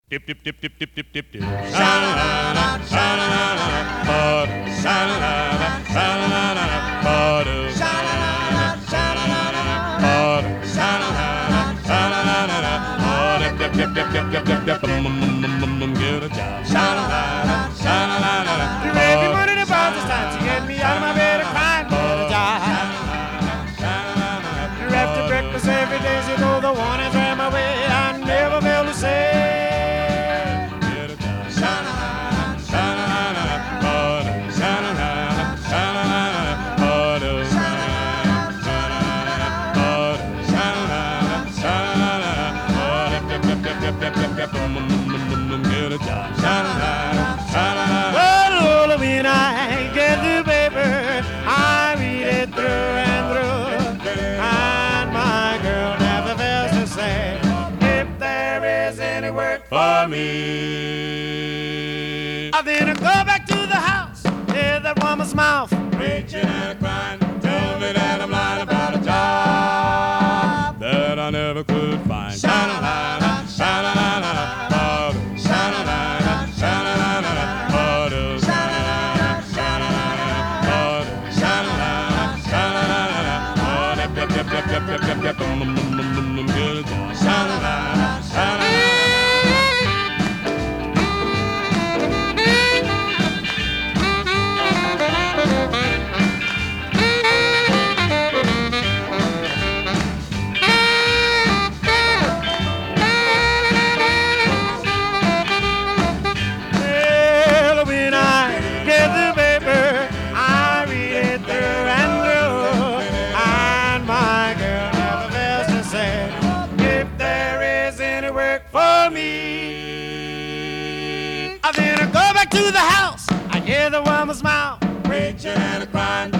Dip, dip, dip, dip, dip, dip, dip, dip. Sha-la-la-la, sha-la-la-la, butter. Sha-la-la-la, sha-la-la-la, butter. Sha-la-la-la, sha-la-la-la, butter. Sha-la-la-la, sha-la-la-la, butter. Dip, dip, dip, dip, dip, dip, dip, get a job. Sha-la-la-la, sha-la-la-la. You made me money to buy this time to get me out of my bed and crying for the job. You're after breakfast every day, so you know the one is right my way. I never fail to say. Well, when I get the paper, I read it through and through, and my girl never fails to say, if there is any work for me. I then go back to the house, hear that woman's mouth preaching and crying, tell me that I'm lying about a job that I never could find. Sha-la-la-la, sha-la-la-la, butter. Sha-la-la-la, sha-la-la-la, butter. Sha-la-la-la, sha-la-la-la, butter. Sha-la-la-la, sha-la-la-la, butter. Dip, dip, dip, dip, dip, dip, dip, get a job. Sha-la-la-la, sha-la-la-la. I then go back to the house. I hear the woman's mouth preaching and crying.